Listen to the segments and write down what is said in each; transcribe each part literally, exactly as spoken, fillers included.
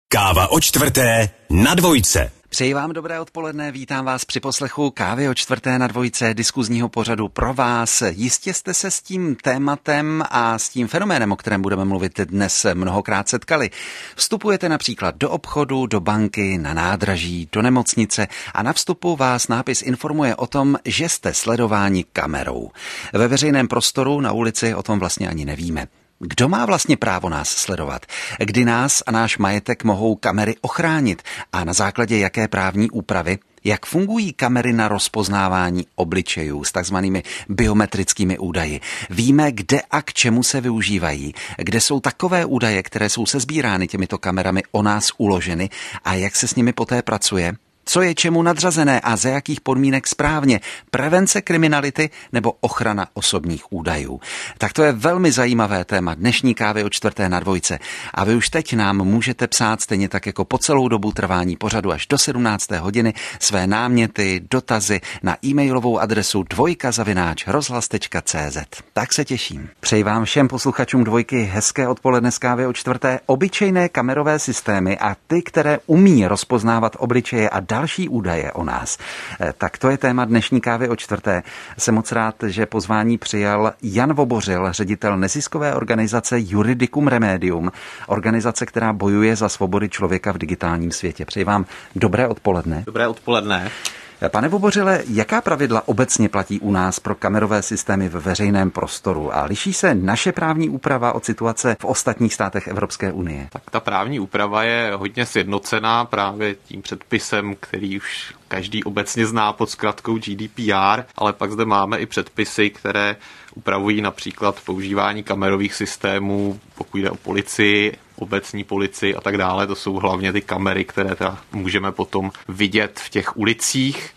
Káva o čtvrté na dvojce. Přeji vám dobré odpoledne, vítám vás při poslechu Kávy o čtvrté na dvojce, diskuzního pořadu pro vás. Jistě jste se s tím tématem a s tím fenoménem, o kterém budeme mluvit dnes, mnohokrát setkali. Vstupujete například do obchodu, do banky, na nádraží, do nemocnice a na vstupu vás nápis informuje o tom, že jste sledováni kamerou. Ve veřejném prostoru na ulici o tom vlastně ani nevíme. Kdo má vlastně právo nás sledovat? Kdy nás a náš majetek mohou kamery ochránit? A na základě jaké právní úpravy? Jak fungují kamery na rozpoznávání obličejů s takzvanými biometrickými údaji? Víme, kde a k čemu se využívají? Kde jsou takové údaje, které jsou sesbírány těmito kamerami o nás uloženy? A jak se s nimi poté pracuje? Co je čemu nadřazené a za jakých podmínek správně? Prevence kriminality nebo ochrana osobních údajů? Tak to je velmi zajímavé téma dnešní Kávy o čtvrté na dvojce. A vy už teď nám můžete psát stejně tak jako po celou dobu trvání pořadu až do sedmnácté hodiny své náměty, dotazy na e-mailovou adresu dvojka zavináč rozhlas tečka cé zet. Tak se těším. Přeji vám všem posluchačům dvojky hezké odpoledne z Kávy o čtvrté. Obyčejné kamerové systémy a ty, které umí rozpoznávat obličeje a další údaje o nás. Tak to je téma dnešní Kávy o čtvrté. Jsem moc rád, že pozvání přijal Jan Vobořil, ředitel neziskové organizace Juridicum Remedium, organizace, která bojuje za svobody člověka v digitálním světě. Přeji vám dobré odpoledne. Dobré odpoledne. Pane Vobořile, jaká pravidla obecně platí u nás pro kamerové systémy ve veřejném prostoru a liší se naše právní úprava od situace v ostatních státech Evropské unie? Tak ta právní úprava je hodně sjednocená právě tím předpisem, který už každý obecně zná pod zkratkou G D P R, ale pak zde máme i předpisy, které upravují například používání kamerových systémů, pokud jde o policii, obecní policii a tak dále. To jsou hlavně ty kamery, které teda můžeme potom vidět v těch ulicích.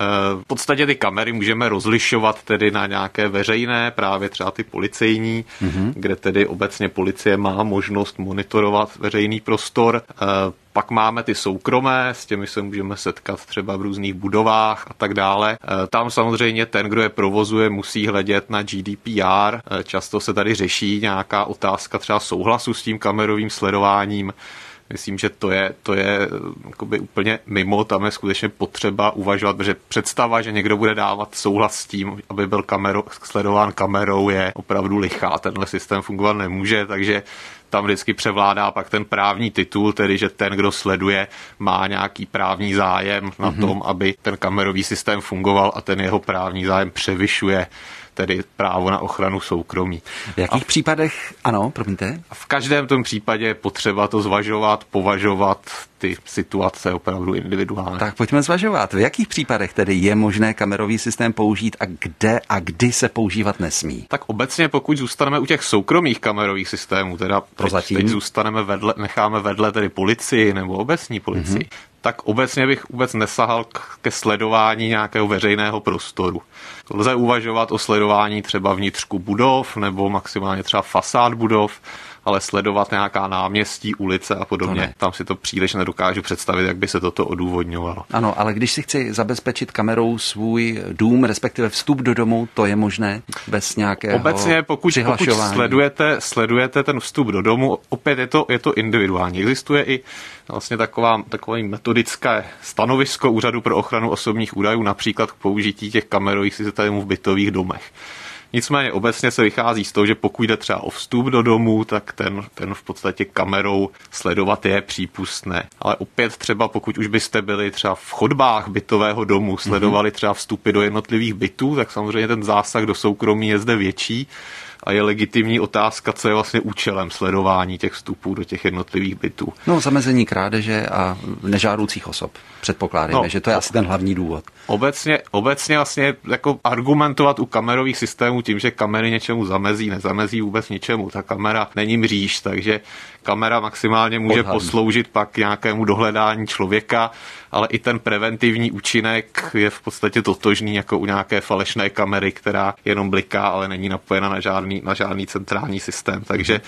V podstatě ty kamery můžeme rozlišovat tedy na nějaké veřejné, právě třeba ty policejní, mm-hmm. kde tedy obecně policie má možnost monitorovat veřejný prostor. Pak máme ty soukromé, s těmi se můžeme setkat třeba v různých budovách a tak dále. Tam samozřejmě ten, kdo je provozuje, musí hledět na G D P R. Často se tady řeší nějaká otázka třeba souhlasu s tím kamerovým sledováním. Myslím, že to je, to je jakoby úplně mimo, tam je skutečně potřeba uvažovat, protože představa, že někdo bude dávat souhlas s tím, aby byl kamero, sledován kamerou, je opravdu lichá. Tenhle systém fungovat nemůže, takže tam vždycky převládá pak ten právní titul, tedy že ten, kdo sleduje, má nějaký právní zájem na mm-hmm. tom, aby ten kamerový systém fungoval a ten jeho právní zájem převyšuje tedy právo na ochranu soukromí. V jakých a v, případech, ano, promiňte? V každém tom případě je potřeba to zvažovat, považovat ty situace opravdu individuálně. Tak pojďme zvažovat. V jakých případech tedy je možné kamerový systém použít a kde a kdy se používat nesmí? Tak obecně, pokud zůstaneme u těch soukromých kamerových systémů, teda teď, teď zůstaneme vedle, necháme vedle tedy policii nebo obecní policii, mm-hmm. tak obecně bych vůbec nesahal ke sledování nějakého veřejného prostoru. Lze uvažovat o sledování třeba vnitřku budov nebo maximálně třeba fasád budov, ale sledovat nějaká náměstí, ulice a podobně, tam si to příliš nedokážu představit, jak by se toto odůvodňovalo. Ano, ale když si chci zabezpečit kamerou svůj dům, respektive vstup do domu, to je možné bez nějakého Obecně, pokud, pokud sledujete, sledujete ten vstup do domu, opět je to, je to individuální. Existuje i vlastně taková, takové metodické stanovisko Úřadu pro ochranu osobních údajů, například k použití těch kamerových systémů v bytových domech. Nicméně obecně se vychází z toho, že pokud jde třeba o vstup do domu, tak ten, ten v podstatě kamerou sledovat je přípustné. Ale opět třeba pokud už byste byli třeba v chodbách bytového domu, sledovali třeba vstupy do jednotlivých bytů, tak samozřejmě ten zásah do soukromí je zde větší. A je legitimní otázka, co je vlastně účelem sledování těch vstupů do těch jednotlivých bytů. No, zamezení krádeže a nežádoucích osob. Předpokládáme, no, že to je asi ten hlavní důvod. Obecně, obecně vlastně jako argumentovat u kamerových systémů tím, že kamery něčemu zamezí, nezamezí vůbec ničemu. Ta kamera není mříž, takže kamera maximálně může Odhadný. posloužit pak nějakému dohledání člověka, ale i ten preventivní účinek je v podstatě totožný jako u nějaké falešné kamery, která jenom bliká, ale není napojena na žádný, na žádný centrální systém. Takže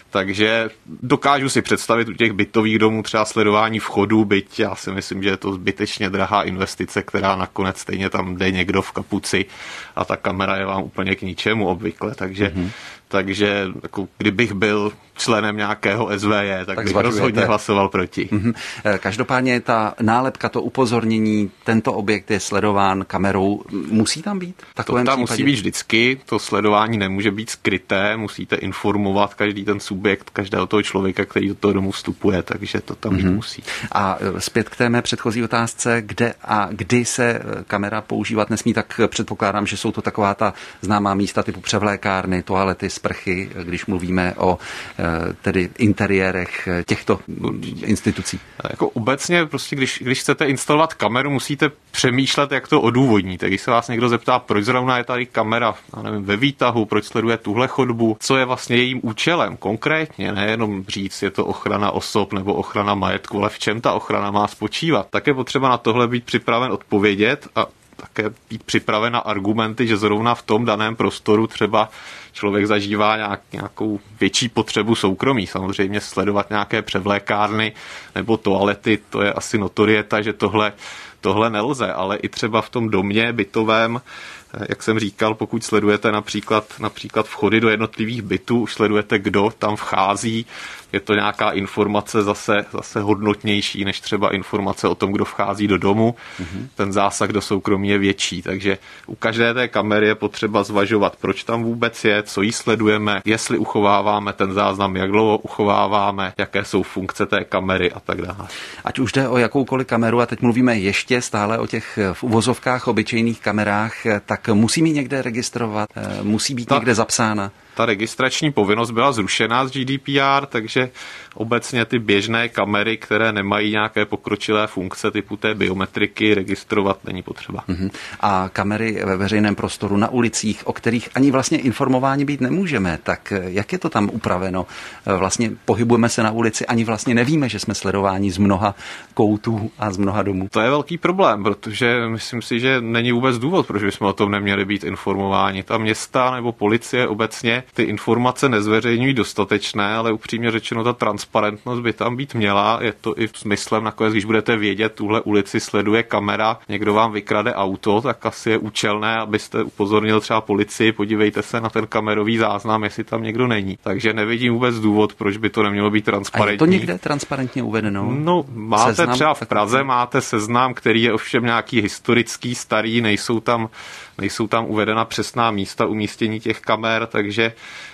Takže dokážu si představit u těch bytových domů třeba sledování vchodu, byť já si myslím, že je to zbytečně drahá investice, která nakonec stejně tam jde někdo v kapuci a ta kamera je vám úplně k ničemu obvykle, takže mm-hmm. Takže jako, kdybych byl členem nějakého S V J, tak, tak bych zvažujete. Rozhodně hlasoval proti. Mm-hmm. Každopádně ta nálepka, to upozornění, tento objekt je sledován kamerou, musí tam být? To tam případě? Musí být vždycky, to sledování nemůže být skryté, musíte informovat každý ten subjekt, každého toho člověka, který do toho domu vstupuje, takže to tam mm-hmm. musí. A zpět k té mé předchozí otázce, kde a kdy se kamera používat nesmí, tak předpokládám, že jsou to taková ta známá místa typu převlékárny, toalety, sprchy, když mluvíme o tedy interiérech těchto institucí. Jako obecně prostě, když, když chcete instalovat kameru, musíte přemýšlet, jak to odůvodníte. Když se vás někdo zeptá, proč zrovna je tady kamera, já nevím, ve výtahu, proč sleduje tuhle chodbu, co je vlastně jejím účelem konkrétně, nejenom říct, je to ochrana osob nebo ochrana majetku, ale v čem ta ochrana má spočívat, tak je potřeba na tohle být připraven odpovědět a také být připraven na argumenty, že zrovna v tom daném prostoru třeba člověk zažívá nějak, nějakou větší potřebu soukromí. Samozřejmě sledovat nějaké převlékárny nebo toalety, to je asi notorieta, že tohle, tohle nelze, ale i třeba v tom domě bytovém, jak jsem říkal, pokud sledujete například, například vchody do jednotlivých bytů, už sledujete, kdo tam vchází, je to nějaká informace zase, zase hodnotnější, než třeba informace o tom, kdo vchází do domu. Mm-hmm. Ten zásah do soukromí je větší, takže u každé té kamery je potřeba zvažovat, proč tam vůbec je, co jí sledujeme, jestli uchováváme ten záznam, jak dlouho uchováváme, jaké jsou funkce té kamery a tak dále. Ať už jde o jakoukoliv kameru, a teď mluvíme ještě stále o těch v uvozovkách obyčejných kamerách, tak musí mi někde registrovat, musí být Ta... někde zapsána. Ta registrační povinnost byla zrušená z G D P R, takže obecně ty běžné kamery, které nemají nějaké pokročilé funkce typu té biometriky, registrovat není potřeba. Uh-huh. A kamery ve veřejném prostoru na ulicích, o kterých ani vlastně informováni být nemůžeme, tak jak je to tam upraveno? Vlastně pohybujeme se na ulici, ani vlastně nevíme, že jsme sledováni z mnoha koutů a z mnoha domů. To je velký problém, protože myslím si, že není vůbec důvod, proč bychom o tom neměli být informováni. Ta města nebo policie obecně ty informace nezveřejňují dostatečné, ale upřímně řečeno ta transparentnost by tam být měla. Je to i smyslem nakonec, když budete vědět, tuhle ulici sleduje kamera, někdo vám vykrade auto, tak asi je účelné, abyste upozornil třeba policii, podívejte se na ten kamerový záznam, jestli tam někdo není. Takže nevidím vůbec důvod, proč by to nemělo být transparentní. A je to někde transparentně uvedeno? No, máte seznam, třeba v Praze, máte seznam, který je ovšem nějaký historický, starý, nejsou tam nejsou tam uvedena přesná místa umístění těch kamer, takže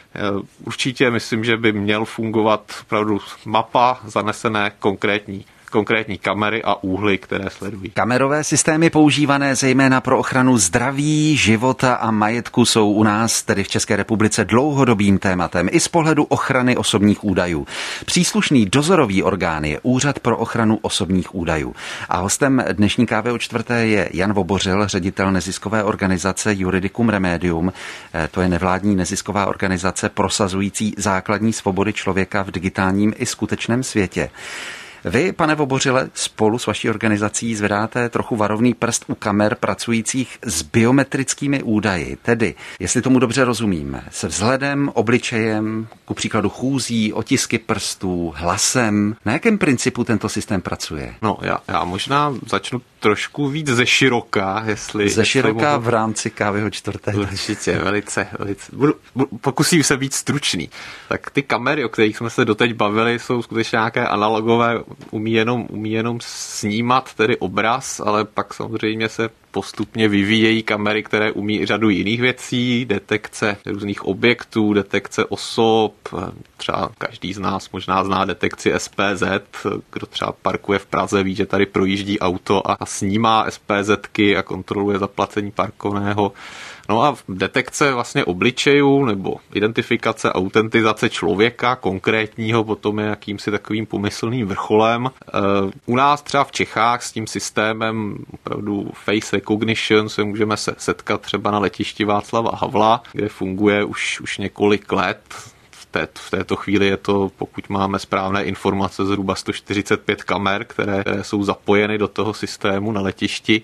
určitě myslím, že by měl fungovat opravdu mapa zanesené konkrétní konkrétní kamery a úhly, které sledují. Kamerové systémy používané zejména pro ochranu zdraví, života a majetku jsou u nás, tedy v České republice, dlouhodobým tématem i z pohledu ochrany osobních údajů. Příslušný dozorový orgán je Úřad pro ochranu osobních údajů. A hostem dnešní Kávy o čtvrté je Jan Vobořil, ředitel neziskové organizace Juridicum Remedium. To je nevládní nezisková organizace prosazující základní svobody člověka v digitálním i skutečném světě. Vy, pane Vobořile, spolu s vaší organizací zvedáte trochu varovný prst u kamer pracujících s biometrickými údaji, tedy, jestli tomu dobře rozumíme, se vzhledem, obličejem, ku příkladu chůzí, otisky prstů, hlasem. Na jakém principu tento systém pracuje? No, já, já možná začnu trošku víc ze široka, jestli... Ze široka mohu... v rámci Kávy o čtvrté. Určitě, velice, velice. Budu, budu, pokusím se být stručný. Tak ty kamery, o kterých jsme se doteď bavili, jsou skutečně nějaké analogové, umí jenom, umí jenom snímat tedy obraz, ale pak samozřejmě se postupně vyvíjejí kamery, které umí i řadu jiných věcí, detekce různých objektů, detekce osob, třeba každý z nás možná zná detekci S P Z, kdo třeba parkuje v Praze, ví, že tady projíždí auto a snímá S P Zky a kontroluje zaplacení parkovného. No a detekce vlastně obličejů nebo identifikace, autentizace člověka konkrétního potom je jakýmsi takovým pomyslným vrcholem. U nás třeba v Čechách s tím systémem opravdu face recognition se můžeme se setkat třeba na letišti Václava Havla, kde funguje už, už několik let. V této chvíli je to, pokud máme správné informace, zhruba sto čtyřicet pět kamer, které, které jsou zapojeny do toho systému na letišti.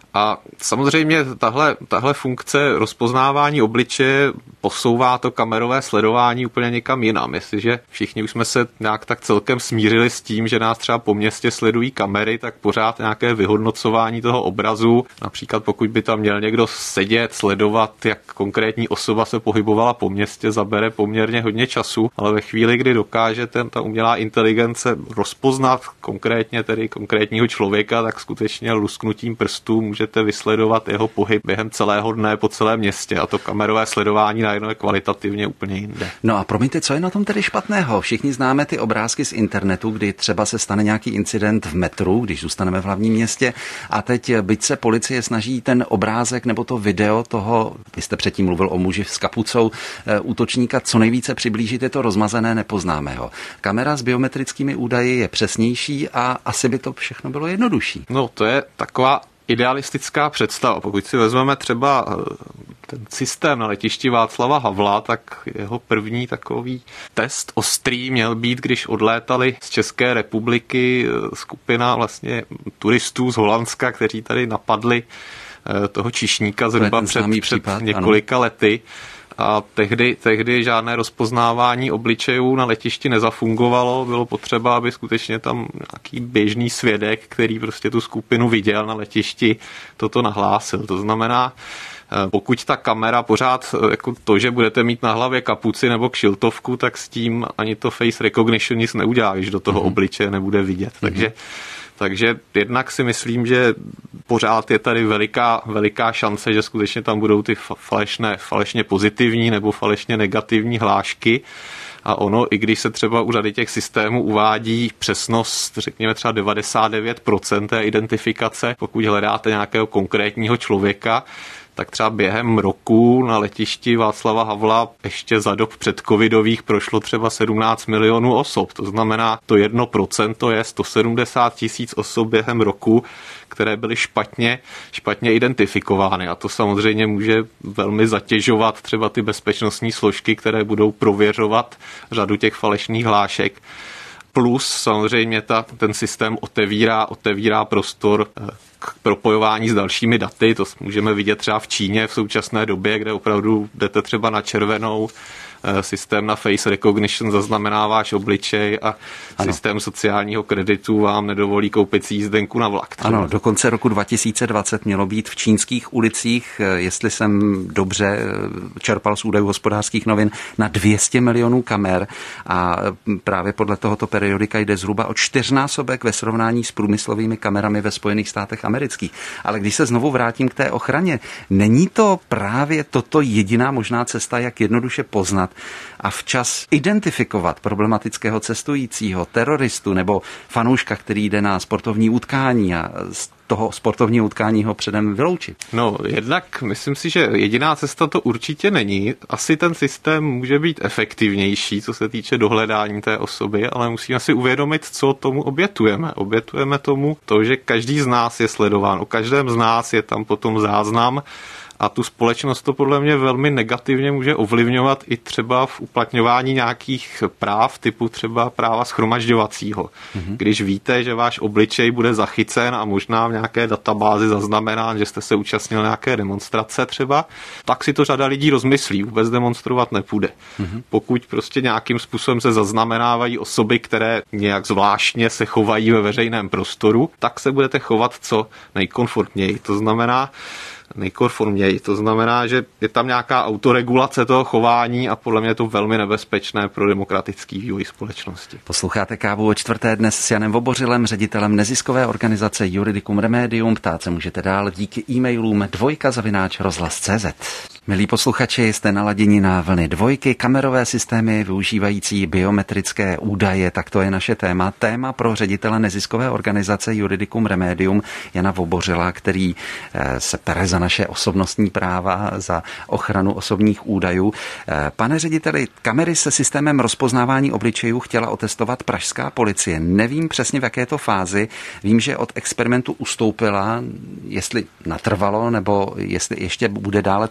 A samozřejmě tahle, tahle funkce rozpoznávání obličeje posouvá to kamerové sledování úplně někam jinam. Jestliže všichni už jsme se nějak tak celkem smířili s tím, že nás třeba po městě sledují kamery, tak pořád nějaké vyhodnocování toho obrazu, například pokud by tam měl někdo sedět, sledovat, jak konkrétní osoba se pohybovala po městě, zabere poměrně hodně času, ale ve chvíli, kdy dokáže ten, ta umělá inteligence rozpoznat konkrétně tedy konkrétního člověka, tak skutečně lusknutím prstů můžete vysledovat jeho pohyb během celého dne po celém městě a to kamerové sledování najednou je kvalitativně úplně jinde. No a promiňte, co je na tom tedy špatného? Všichni známe ty obrázky z internetu, kdy třeba se stane nějaký incident v metru, když zůstaneme v hlavním městě a teď byť se policie snaží ten obrázek nebo to video toho, vy jste předtím mluvil o muži s kapucou, e, útočníka co nejvíce přiblížit, je to rozmazené, nepoznáme ho. Kamera s biometrickými údaji je přesnější a asi by to všechno bylo jednodušší. No to je taková idealistická představa. Pokud si vezmeme třeba ten systém na letišti Václava Havla, tak jeho první takový test ostrý měl být, když odlétali z České republiky skupina vlastně turistů z Holandska, kteří tady napadli toho číšníka zhruba před, před případ, několika ano. lety. A tehdy, tehdy žádné rozpoznávání obličejů na letišti nezafungovalo. Bylo potřeba, aby skutečně tam nějaký běžný svědek, který prostě tu skupinu viděl na letišti, toto nahlásil. To znamená, pokud ta kamera pořád, jako to, že budete mít na hlavě kapuci nebo kšiltovku, tak s tím ani to face recognition nic neudělá, když do toho mm-hmm. obličeje nebude vidět. Mm-hmm. Takže Takže jednak si myslím, že pořád je tady veliká, veliká šance, že skutečně tam budou ty falešné, falešně pozitivní nebo falešně negativní hlášky. A ono, i když se třeba u řady těch systémů uvádí přesnost, řekněme třeba devadesát devět procent té identifikace, pokud hledáte nějakého konkrétního člověka, tak třeba během roku na letišti Václava Havla ještě za dob předcovidových prošlo třeba sedmnáct milionů osob. To znamená, to jedno procento je sto sedmdesát tisíc osob během roku, které byly špatně, špatně identifikovány. A to samozřejmě může velmi zatěžovat třeba ty bezpečnostní složky, které budou prověřovat řadu těch falešných hlášek. Plus samozřejmě ta, ten systém otevírá, otevírá prostor k propojování s dalšími daty. To můžeme vidět třeba v Číně v současné době, kde opravdu jdete třeba na červenou, systém na face recognition zaznamená váš obličej a ano. systém sociálního kreditu vám nedovolí koupit si jízdenku na vlak. Třeba. Ano, do konce roku dva tisíce dvacet mělo být v čínských ulicích, jestli jsem dobře čerpal z údajů Hospodářských novin, na dvě stě milionů kamer a právě podle tohoto periodika jde zhruba o čtyřnásobek ve srovnání s průmyslovými kamerami ve Spojených státech amerických. Ale když se znovu vrátím k té ochraně, není to právě toto jediná možná cesta, jak jednoduše poznat a včas identifikovat problematického cestujícího, teroristu nebo fanouška, který jde na sportovní utkání a z toho sportovního utkání ho předem vyloučit? No, jednak myslím si, že jediná cesta to určitě není. Asi ten systém může být efektivnější, co se týče dohledání té osoby, ale musíme si uvědomit, co tomu obětujeme. Obětujeme tomu to, že každý z nás je sledován. O každém z nás je tam potom záznam. A tu společnost to podle mě velmi negativně může ovlivňovat i třeba v uplatňování nějakých práv, typu třeba práva shromažďovacího. Mm-hmm. Když víte, že váš obličej bude zachycen a možná v nějaké databázi zaznamenán, že jste se účastnil nějaké demonstrace třeba, tak si to řada lidí rozmyslí, vůbec demonstrovat nepůjde. Mm-hmm. Pokud prostě nějakým způsobem se zaznamenávají osoby, které nějak zvláštně se chovají ve veřejném prostoru, tak se budete chovat co nejkomfortněji. To znamená, nejkonformněji. To znamená, že je tam nějaká autoregulace toho chování a podle mě je to velmi nebezpečné pro demokratický vývoj společnosti. Posloucháte Kávu o čtvrté dnes s Janem Vobořilem, ředitelem neziskové organizace Juridicum Remedium. Ptát se můžete dál díky e-mailům dvojka zavináč rozhlas tečka cé zet. Milí posluchači, jste naladěni na vlny dvojky, kamerové systémy využívající biometrické údaje, tak to je naše téma. Téma pro ředitele neziskové organizace Juridicum Remedium Jana Vobořila, který se pere za naše osobnostní práva, za ochranu osobních údajů. Pane řediteli, kamery se systémem rozpoznávání obličejů chtěla otestovat pražská policie. Nevím přesně v jaké to fázi. Vím, že od experimentu ustoupila, jestli natrvalo, nebo jestli ještě bude dále testovat.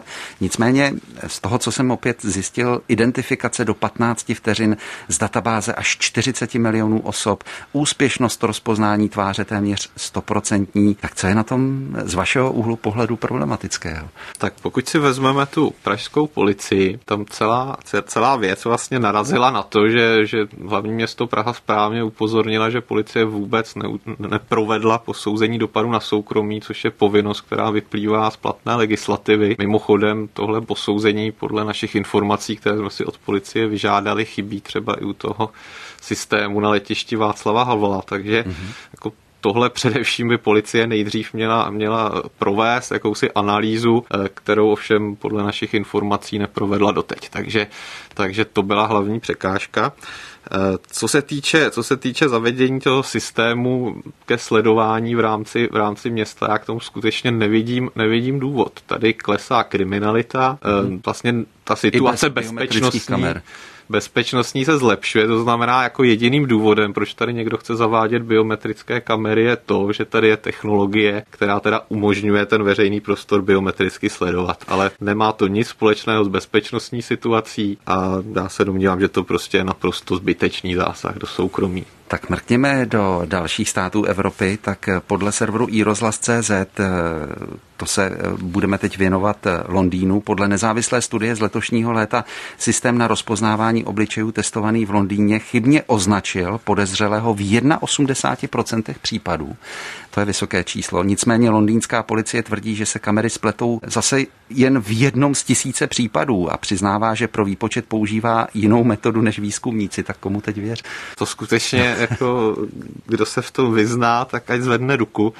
Nicméně z toho, co jsem opět zjistil, identifikace do patnáct vteřin z databáze až čtyřicet milionů osob, úspěšnost rozpoznání tváře téměř stoprocentní. Tak co je na tom z vašeho úhlu pohledu problematického? Tak pokud si vezmeme tu pražskou policii, tam celá, celá věc vlastně narazila na to, že, že hlavní město Praha správně upozornila, že policie vůbec ne, neprovedla posouzení dopadu na soukromí, což je povinnost, která vyplývá z platné legislativy. Mimochodem tohle posouzení podle našich informací, které jsme si od policie vyžádali, chybí třeba i u toho systému na letišti Václava Havla, takže mm-hmm. jako tohle především by policie nejdřív měla, měla provést jakousi analýzu, kterou ovšem podle našich informací neprovedla doteď. Takže, takže to byla hlavní překážka. Co se týče, co se týče zavedení toho systému ke sledování v rámci, v rámci města, já k tomu skutečně nevidím, nevidím důvod. Tady klesá kriminalita, mm. vlastně ta situace bezpečnostní, bezpečnostní se zlepšuje, to znamená jako jediným důvodem, proč tady někdo chce zavádět biometrické kamery, je to, že tady je technologie, která teda umožňuje ten veřejný prostor biometricky sledovat, ale nemá to nic společného s bezpečnostní situací a já se domnívám, že to prostě je naprosto zbytečný zásah do soukromí. Tak mrkněme do dalších států Evropy, tak podle serveru iRozhlas tečka cé zet, to se budeme teď věnovat Londýnu, podle nezávislé studie z letošního léta systém na rozpoznávání obličejů testovaný v Londýně chybně označil podezřelého v osmdesáti jedné procentech případů. To je vysoké číslo. Nicméně londýnská policie tvrdí, že se kamery spletou zase jen v jednom z tisíce případů a přiznává, že pro výpočet používá jinou metodu než výzkumníci. Tak komu teď věř? To skutečně, jako, kdo se v tom vyzná, tak ať zvedne ruku.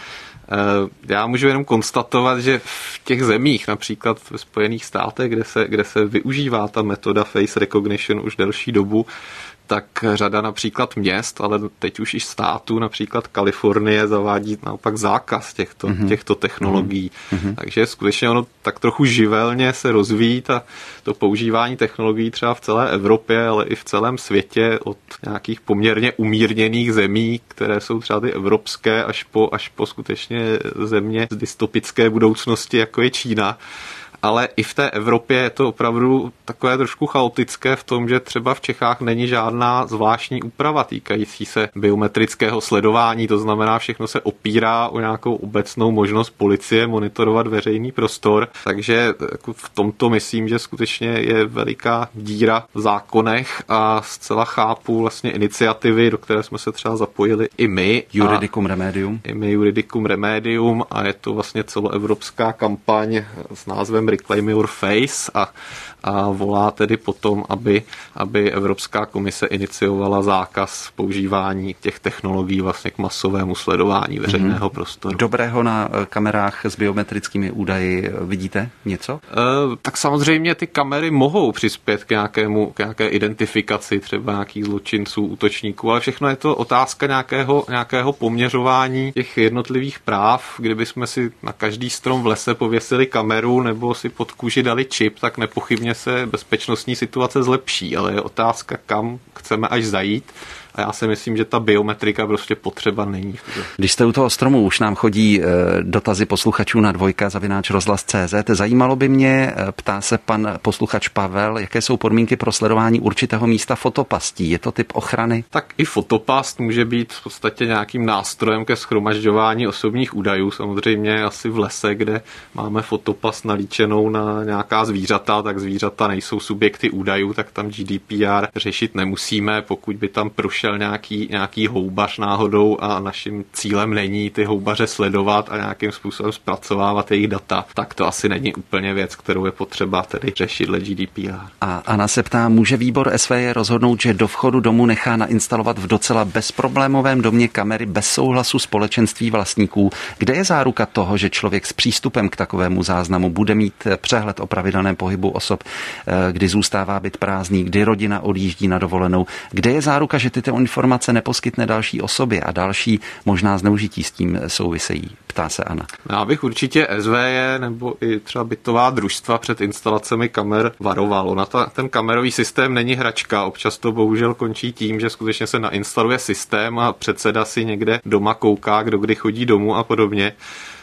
Já můžu jenom konstatovat, že v těch zemích, například ve Spojených státech, kde se, kde se využívá ta metoda face recognition už delší dobu, tak řada například měst, ale teď už i států, například Kalifornie, zavádí naopak zákaz těchto, mm-hmm. těchto technologií. Mm-hmm. Takže skutečně ono tak trochu živelně se rozvíjí ta, to používání technologií třeba v celé Evropě, ale i v celém světě od nějakých poměrně umírněných zemí, které jsou třeba ty evropské, až po, až po skutečně země z dystopické budoucnosti, jako je Čína. Ale i v té Evropě je to opravdu takové trošku chaotické v tom, že třeba v Čechách není žádná zvláštní úprava týkající se biometrického sledování, to znamená, všechno se opírá o nějakou obecnou možnost policie monitorovat veřejný prostor, takže jako v tomto myslím, že skutečně je veliká díra v zákonech a zcela chápu vlastně iniciativy, do které jsme se třeba zapojili i my. Juridicum Remedium. I my Juridicum Remedium a je to vlastně celoevropská kampaň s názvem Reclaim Your Face a, a volá tedy potom, aby, aby Evropská komise iniciovala zákaz používání těch technologií vlastně k masovému sledování veřejného mm-hmm. prostoru. Dobrého na kamerách s biometrickými údaji vidíte něco? E, tak samozřejmě ty kamery mohou přispět k, nějakému, k nějaké identifikaci třeba nějakých zločinců, útočníků, ale všechno je to otázka nějakého, nějakého poměřování těch jednotlivých práv. Kdyby jsme si na každý strom v lese pověsili kameru nebo si pod kůži dali čip, tak nepochybně se bezpečnostní situace zlepší, ale je otázka, kam chceme až zajít. A já si myslím, že ta biometrika prostě potřeba není. Když jste u toho stromu, už nám chodí dotazy posluchačů na dvojka zavináč rozhlas tečka cé zet. Zajímalo by mě, ptá se pan posluchač Pavel, jaké jsou podmínky pro sledování určitého místa fotopastí. Je to typ ochrany? Tak i fotopast může být v podstatě nějakým nástrojem ke shromažďování osobních údajů. Samozřejmě asi v lese, kde máme fotopast nalíčenou na nějaká zvířata, tak zvířata nejsou subjekty údajů, tak tam G D P R řešit nemusíme, pokud by tam prošel nějaký, nějaký houbař náhodou a naším cílem není ty houbaře sledovat a nějakým způsobem zpracovávat jejich data, tak to asi není úplně věc, kterou je potřeba tedy řešit dle G D P R. A Anna se ptá, může výbor S V J rozhodnout, že do vchodu domu nechá nainstalovat v docela bezproblémovém domě kamery bez souhlasu společenství vlastníků? Kde je záruka toho, že člověk s přístupem k takovému záznamu bude mít přehled o pravidelném pohybu osob, kdy zůstává byt prázdný, kdy rodina odjíždí na dovolenou? Kde je záruka, že tyto informace neposkytne další osobě a další možná zneužití s tím souvisejí? Ptá se Anna. Já bych určitě S V J nebo i třeba bytová družstva před instalacemi kamer varoval. Ona ta, ten kamerový systém není hračka. Občas to bohužel končí tím, že skutečně se nainstaluje systém a předseda si někde doma kouká, kdo kdy chodí domů a podobně.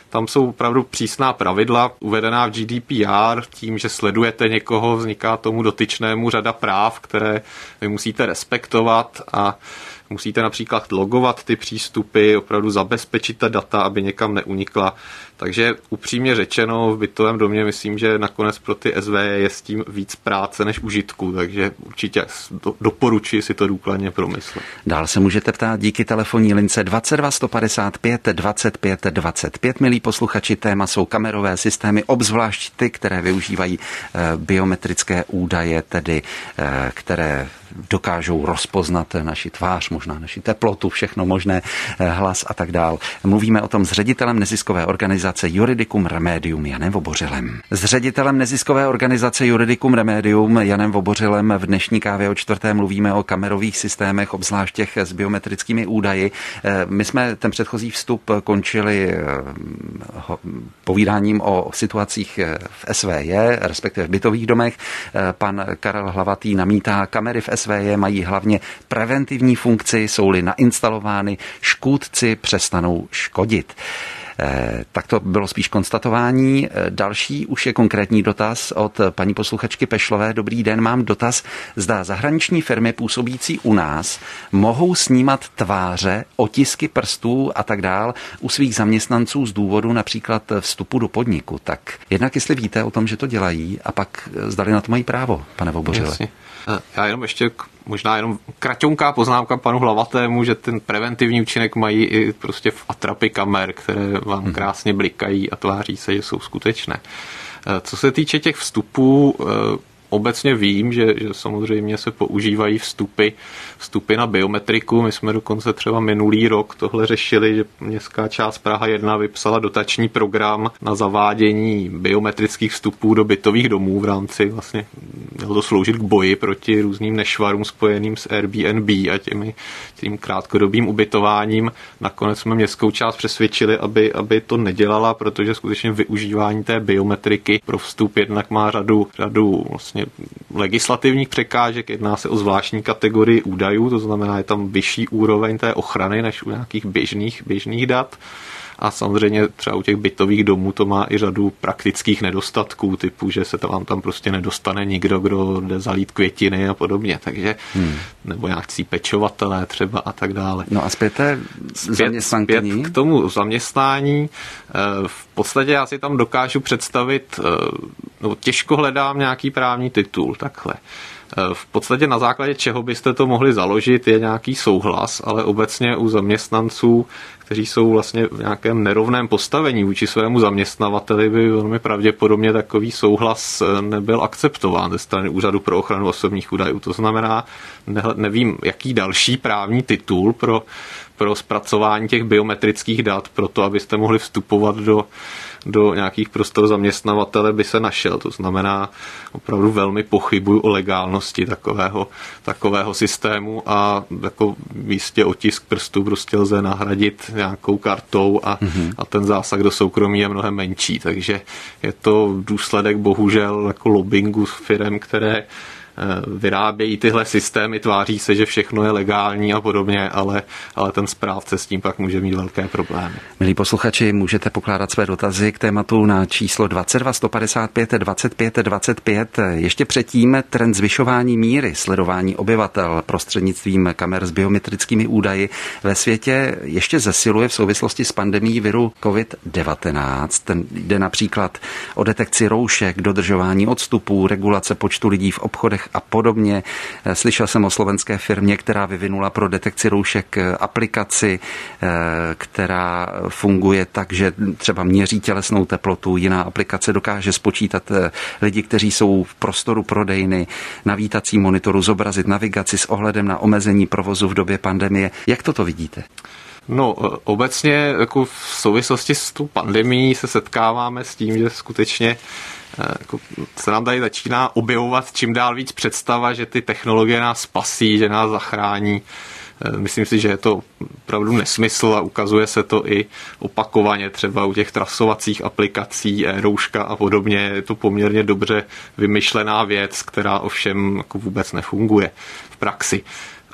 Tam jsou opravdu přísná pravidla uvedená v G D P R, tím, že sledujete někoho, vzniká tomu dotyčnému řada práv, které vy musíte respektovat a musíte například logovat ty přístupy, opravdu zabezpečit ta data, aby někam neunikla. Takže upřímně řečeno, v bytovém domě myslím, že nakonec pro ty S V J je s tím víc práce než užitku, takže určitě doporučuji si to důkladně promyslet. Dál se můžete ptát díky telefonní lince dvacet dva sto padesát pět dvacet pět dvacet pět. Milí posluchači, téma jsou kamerové systémy, obzvlášť ty, které využívají biometrické údaje, tedy které dokážou rozpoznat naši tvář, možná naši teplotu, všechno možné, hlas a tak dál. Mluvíme o tom s ředitelem neziskové organizace Juridicum Remedium Janem Vobořilem. S ředitelem neziskové organizace Juridicum Remedium Janem Vobořilem v dnešní kávě o čtvrté mluvíme o kamerových systémech, obzvlášť těch s biometrickými údaji. My jsme ten předchozí vstup končili povídáním o situacích v S V J, respektive v bytových domech. Pan Karel Hlavatý namítá, kamery v S V J mají hlavně preventivní funkci, jsou-li nainstalovány, škůdci přestanou škodit. Tak to bylo spíš konstatování. Další už je konkrétní dotaz od paní posluchačky Pešlové. Dobrý den, mám dotaz. Zda zahraniční firmy působící u nás mohou snímat tváře, otisky prstů a tak dál u svých zaměstnanců z důvodu například vstupu do podniku. Tak jednak jestli víte o tom, že to dělají, a pak zdali na to mají právo, pane Vobořile. Jasně. Já jenom ještě možná jenom kraťonká poznámka panu Hlavatému, že ten preventivní účinek mají i prostě v atrapy kamer, které vám krásně blikají a tváří se, že jsou skutečné. Co se týče těch vstupů, obecně vím, že, že samozřejmě se používají vstupy, vstupy na biometriku. My jsme dokonce třeba minulý rok tohle řešili, že městská část Praha jedna vypsala dotační program na zavádění biometrických vstupů do bytových domů v rámci, vlastně mělo to sloužit k boji proti různým nešvarům spojeným s Airbnb a těmi, tím krátkodobým ubytováním. Nakonec jsme městskou část přesvědčili, aby, aby to nedělala, protože skutečně využívání té biometriky pro vstup jednak má řadu, řadu vlastně legislativních překážek, jedná se o zvláštní kategorii údajů, to znamená, je tam vyšší úroveň té ochrany než u nějakých běžných, běžných dat. A samozřejmě třeba u těch bytových domů to má i řadu praktických nedostatků, typu, že se tam, tam prostě nedostane nikdo, kdo jde zalít květiny a podobně, takže hmm. nebo nějakcí pečovatelé třeba a tak dále. No a zpět zaměstnankyní? Zpět k tomu zaměstnání. V podstatě já si tam dokážu představit, no těžko hledám nějaký právní titul, takhle. V podstatě na základě čeho byste to mohli založit, je nějaký souhlas, ale obecně u zaměstnanců, kteří jsou vlastně v nějakém nerovném postavení vůči svému zaměstnavateli, by velmi pravděpodobně takový souhlas nebyl akceptován ze strany Úřadu pro ochranu osobních údajů. To znamená, ne, nevím, jaký další právní titul pro, pro zpracování těch biometrických dat, pro to, abyste mohli vstupovat do do nějakých prostor zaměstnavatele by se našel. To znamená, opravdu velmi pochybuju o legálnosti takového, takového systému a jako místě otisk prstů prostě lze nahradit nějakou kartou a, mm-hmm. a ten zásah do soukromí je mnohem menší. Takže je to důsledek bohužel jako lobbingu s firem, které vyrábějí tyhle systémy, tváří se, že všechno je legální a podobně, ale, ale ten správce s tím pak může mít velké problémy. Milí posluchači, můžete pokládat své dotazy k tématu na číslo dvacet dva sto padesát pět dvacet pět dvacet pět. Ještě předtím trend zvyšování míry sledování obyvatel prostřednictvím kamer s biometrickými údaji ve světě ještě zesiluje v souvislosti s pandemií viru covid devatenáct. Ten jde například o detekci roušek, dodržování odstupů, regulace počtu lidí v obchodech a podobně. Slyšel jsem o slovenské firmě, která vyvinula pro detekci roušek aplikaci, která funguje tak, že třeba měří tělesnou teplotu. Jiná aplikace dokáže spočítat lidi, kteří jsou v prostoru prodejny, na vítací monitoru zobrazit navigaci s ohledem na omezení provozu v době pandemie. Jak toto vidíte? No, obecně jako v souvislosti s tou pandemií se setkáváme s tím, že skutečně jako se nám tady začíná objevovat čím dál víc představa, že ty technologie nás spasí, že nás zachrání. Myslím si, že je to opravdu nesmysl a ukazuje se to i opakovaně třeba u těch trasovacích aplikací, e-rouška a podobně. Je to poměrně dobře vymyšlená věc, která ovšem jako vůbec nefunguje v praxi.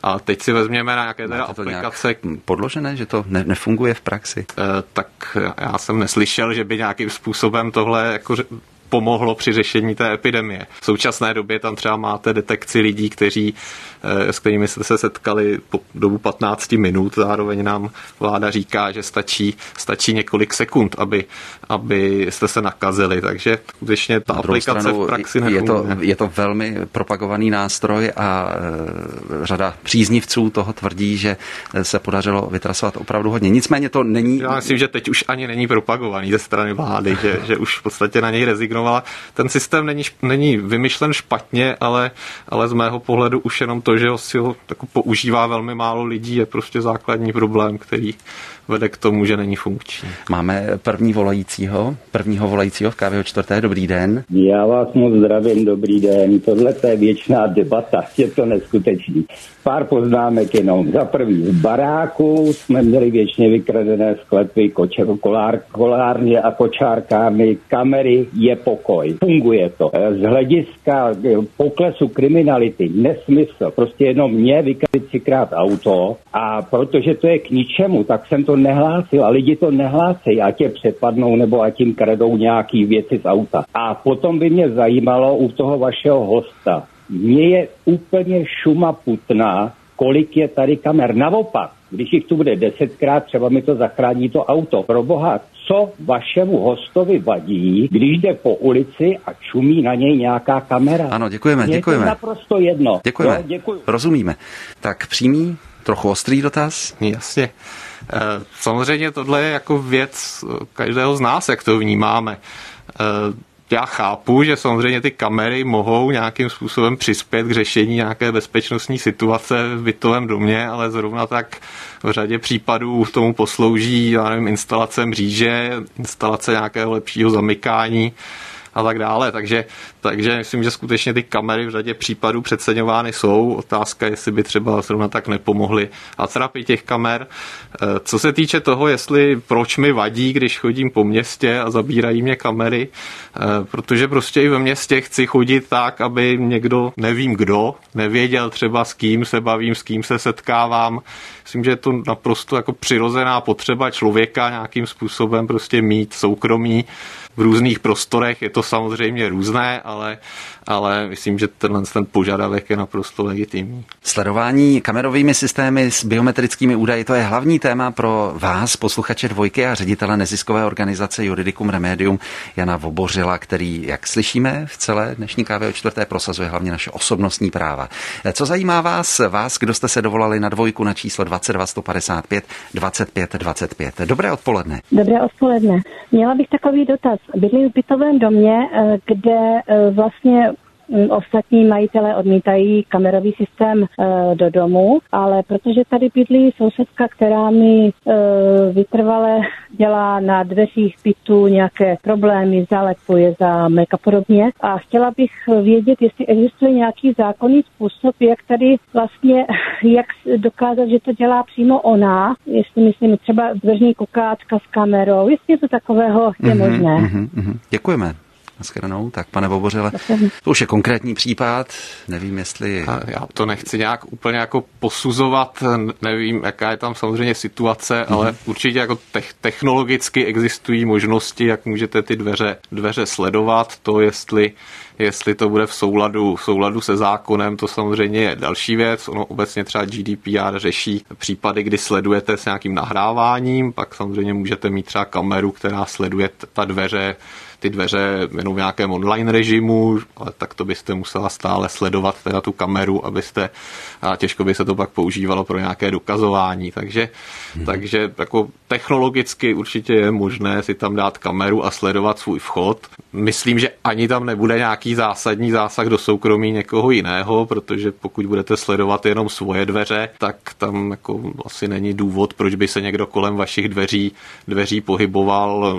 A teď si vezměme na nějaké teda aplikace. Podložené, že to ne, nefunguje v praxi? Eh, tak já jsem neslyšel, že by nějakým způsobem tohle jako pomohlo při řešení té epidemie. V současné době tam třeba máte detekci lidí, kteří, s kterými jste se setkali po dobu patnáct minut. Zároveň nám vláda říká, že stačí, stačí několik sekund, aby, aby jste se nakazili. Takže skutečně ta aplikace stranu, v praxi nefunguje. Je to, je to velmi propagovaný nástroj a e, řada příznivců toho tvrdí, že se podařilo vytrasovat opravdu hodně. Nicméně to není... Já myslím, že teď už ani není propagovaný ze strany vlády, že, že už v podstatě na něj rezignoval. Ten systém není, není vymyšlen špatně, ale, ale z mého pohledu už jenom to, že ho si ho jako používá velmi málo lidí, je prostě základní problém, který vede k tomu, že není funkční. Máme první volajícího, prvního volajícího v Kávě o čtvrté. Dobrý den. Já vás moc zdravím, dobrý den. Tohle je věčná debata, je to neskutečný. Pár poznámek jenom. Za prvý, v baráku jsme měli věčně vykradené sklepy, koče, kolár, kolárně a kočárkárny, kamery, je pokoj. Funguje to. Z hlediska poklesu kriminality nesmysl. Prostě jenom mě vykradit třikrát auto a protože to je k ničemu, tak jsem to nehlásil a lidi to nehlásejí, ať je přepadnou nebo ať jim kradou nějaký věci z auta. A potom by mě zajímalo u toho vašeho hosta. Mně je úplně šuma putná, kolik je tady kamer. Naopak, když jich tu bude desetkrát, třeba mi to zachrání to auto. Proboha, co vašemu hostovi vadí, když jde po ulici a čumí na něj nějaká kamera? Ano, děkujeme, Mně děkujeme. Je to naprosto jedno. Děkujeme, jo, děkuji. Rozumíme. Tak přímý, trochu ostrý dotaz? Jasně. Samozřejmě tohle je jako věc každého z nás, jak to vnímáme. Já chápu, že samozřejmě ty kamery mohou nějakým způsobem přispět k řešení nějaké bezpečnostní situace v bytovém domě, ale zrovna tak v řadě případů k tomu poslouží, já nevím, instalace mříže, instalace nějakého lepšího zamykání a tak dále. Takže, takže myslím, že skutečně ty kamery v řadě případů přeceňovány jsou. Otázka, jestli by třeba zrovna tak nepomohly a terapii těch kamer. Co se týče toho, jestli proč mi vadí, když chodím po městě a zabírají mě kamery, protože prostě i ve městě chci chodit tak, aby někdo, nevím kdo, nevěděl třeba s kým se bavím, s kým se setkávám. Myslím, že je to naprosto jako přirozená potřeba člověka nějakým způsobem prostě mít soukromí v různých prostorech. Je to samozřejmě různé, ale, ale myslím, že tenhle ten požadavek je naprosto legitimní. Sledování kamerovými systémy s biometrickými údaji, to je hlavní téma pro vás, posluchače Dvojky a ředitele neziskové organizace Juridicum Remedium Jana Vobořila, který, jak slyšíme, v celé dnešní Kávě o čtvrté prosazuje hlavně naše osobnostní práva. Co zajímá vás, vás, kdo jste se dovolali na Dvojku na číslo dvacet dva sto padesát pět dvacet pět dvacet pět. Dobré odpoledne. Dobré odpoledne. Měla bych takový dotaz. Bydlím v bytovém domě, kde vlastně ostatní majitelé odmítají kamerový systém e, do domu, ale protože tady bydlí sousedka, která mi e, vytrvale dělá na dveřích bytu nějaké problémy, zalepuje zámek a podobně. A chtěla bych vědět, jestli existuje nějaký zákonný způsob, jak tady vlastně, jak dokázat, že to dělá přímo ona, jestli myslím třeba dveřní kukáčka s kamerou, jestli něco takového je mm-hmm, možné. Mm-hmm, mm-hmm. Děkujeme. Naschledanou. Tak, pane Vobořile, to už je konkrétní případ, nevím, jestli... Já to nechci nějak úplně jako posuzovat, nevím, jaká je tam samozřejmě situace, mm. ale určitě jako te- technologicky existují možnosti, jak můžete ty dveře, dveře sledovat, to jestli Jestli to bude v souladu, v souladu se zákonem, to samozřejmě je další věc. Ono obecně třeba G D P R řeší případy, kdy sledujete s nějakým nahráváním, pak samozřejmě můžete mít třeba kameru, která sleduje ta dveře, ty dveře jenom v nějakém online režimu, ale tak to byste musela stále sledovat teda tu kameru, abyste, a těžko by se to pak používalo pro nějaké dokazování. Takže, hmm. takže jako technologicky určitě je možné si tam dát kameru a sledovat svůj vchod. Myslím, že ani tam nebude nějaký zásadní zásah do soukromí někoho jiného, protože pokud budete sledovat jenom svoje dveře, tak tam jako asi není důvod, proč by se někdo kolem vašich dveří, dveří pohyboval.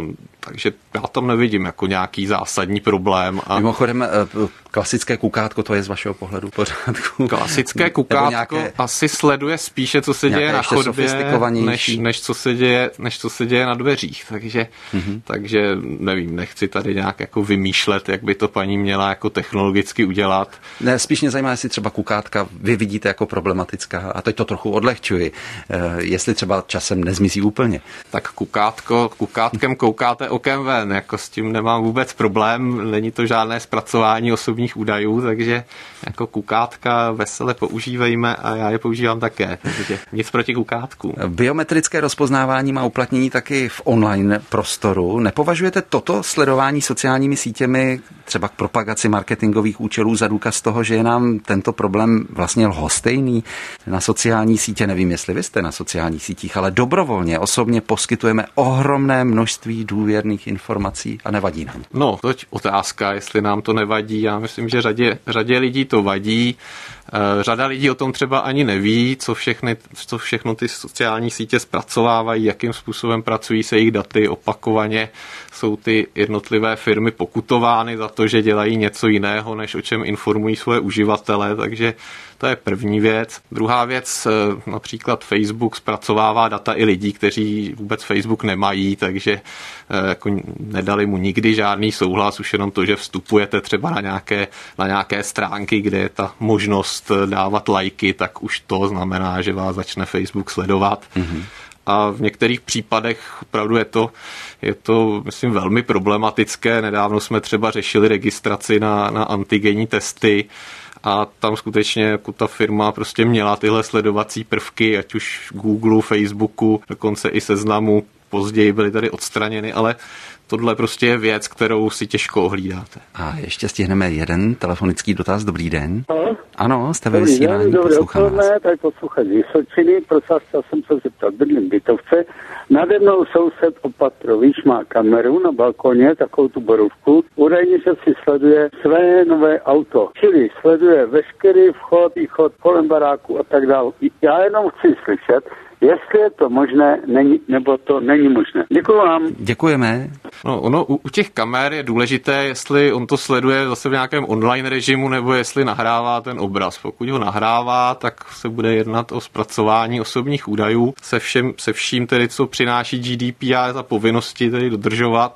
takže já tam nevidím jako nějaký zásadní problém. A mimochodem, klasické kukátko, to je z vašeho pohledu v pořádku? Klasické kukátko nějaké, asi sleduje spíše, co se děje na chodbě, než, než, co se děje, než co se děje na dveřích. Takže, mm-hmm. takže nevím, nechci tady nějak jako vymýšlet, jak by to paní měla jako technologicky udělat. Ne, spíš mě zajímá, jestli třeba kukátka vy vidíte jako problematická, a teď to trochu odlehčuji, jestli třeba časem nezmizí úplně. Tak kukátko, kukátkem koukáte okem ven, jako s tím nemám vůbec problém, není to žádné zpracování osobních údajů, takže jako kukátka vesele používejme a já je používám také, takže nic proti kukátku. Biometrické rozpoznávání má uplatnění taky v online prostoru. Nepovažujete toto sledování sociálními sítěmi třeba k propagaci marketingových účelů za důkaz toho, že je nám tento problém vlastně lhostejný? Na sociální sítě, nevím, jestli vy jste na sociálních sítích, ale dobrovolně, osobně poskytujeme ohromné množství důvěrných informací a nevadí nám. No, toť otázka, jestli nám to nevadí. Já myslím, že řadě, řadě lidí to vadí. Řada lidí o tom třeba ani neví, co, všechny, co všechno ty sociální sítě zpracovávají, jakým způsobem pracují se jejich daty. Opakovaně jsou ty jednotlivé firmy pokutovány za to, že dělají něco jiného, než o čem informují svoje uživatele, takže to je první věc. Druhá věc, například Facebook zpracovává data i lidí, kteří vůbec Facebook nemají, takže jako nedali mu nikdy žádný souhlas, už jenom to, že vstupujete třeba na nějaké, na nějaké stránky, kde je ta možnost dávat lajky, tak už to znamená, že vás začne Facebook sledovat. Mm-hmm. A v některých případech opravdu je to, je to, myslím, velmi problematické. Nedávno jsme třeba řešili registraci na, na antigenní testy a tam skutečně jako ta firma prostě měla tyhle sledovací prvky, ať už Google, Facebooku, dokonce i Seznamu, později byly tady odstraněny, ale tohle prostě je věc, kterou si těžko ohlídáte. A ještě stihneme jeden telefonický dotaz. Dobrý den. Ano, ano jste ve vysílání, poslouchám vás. Tady posluchač Vysočiny, prosím, chtěl jsem se zeptat, bydlím v bytovce, nade mnou soused opatro, víš, má kameru na balkoně, takovou tu borůvku, údajně, že si sleduje své nové auto, čili sleduje veškerý vchod, východ, kolem baráku a tak dále. Já jenom chci slyšet, jestli je to možné, není, nebo to není možné. Děkuji vám. Děkujeme. No, ono u, u těch kamer je důležité, jestli on to sleduje zase v nějakém online režimu, nebo jestli nahrává ten obraz. Pokud ho nahrává, tak se bude jednat o zpracování osobních údajů se všem, se vším tedy, co přináší G D P R za povinnosti tedy dodržovat.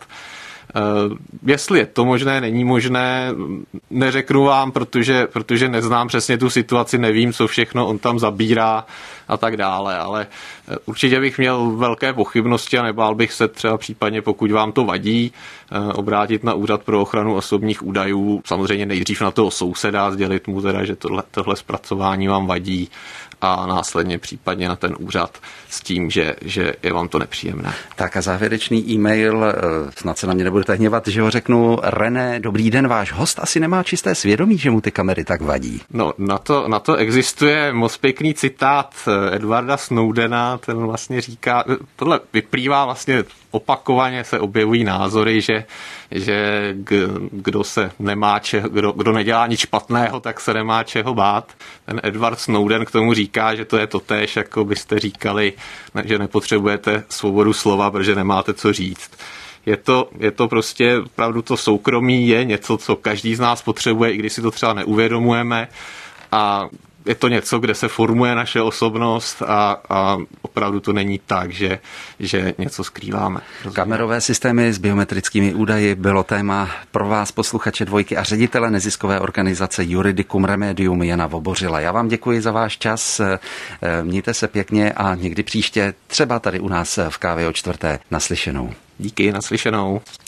Uh, jestli je to možné, není možné, neřeknu vám, protože, protože neznám přesně tu situaci, nevím, co všechno on tam zabírá a tak dále, ale určitě bych měl velké pochybnosti a nebál bych se třeba případně, pokud vám to vadí, uh, obrátit na Úřad pro ochranu osobních údajů, samozřejmě nejdřív na toho souseda, sdělit mu teda, že tohle, tohle zpracování vám vadí a následně případně na ten úřad s tím, že, že je vám to nepříjemné. Tak a závěrečný e-mail, snad se na mě nebudete hněvat, že ho řeknu. René, dobrý den, váš host asi nemá čisté svědomí, že mu ty kamery tak vadí. No, na to, na to existuje moc pěkný citát Edwarda Snowdena, ten vlastně říká, tohle vyplývá vlastně opakovaně se objevují názory, že, že kdo se nemá čeho, kdo, kdo nedělá nic špatného, tak se nemá čeho bát. Ten Edward Snowden k tomu říká, že to je totéž, jako byste říkali, že nepotřebujete svobodu slova, protože nemáte co říct. Je to, je to prostě, opravdu to soukromí je něco, co každý z nás potřebuje, i když si to třeba neuvědomujeme, a je to něco, kde se formuje naše osobnost a, a opravdu to není tak, že, že něco skrýváme. Kamerové systémy s biometrickými údaji bylo téma pro vás, posluchače Dvojky a ředitele neziskové organizace Juridicum Remedium Jana Vobořila. Já vám děkuji za váš čas, mějte se pěkně a někdy příště třeba tady u nás v Kávě o čtvrté. Naslyšenou. Díky, naslyšenou.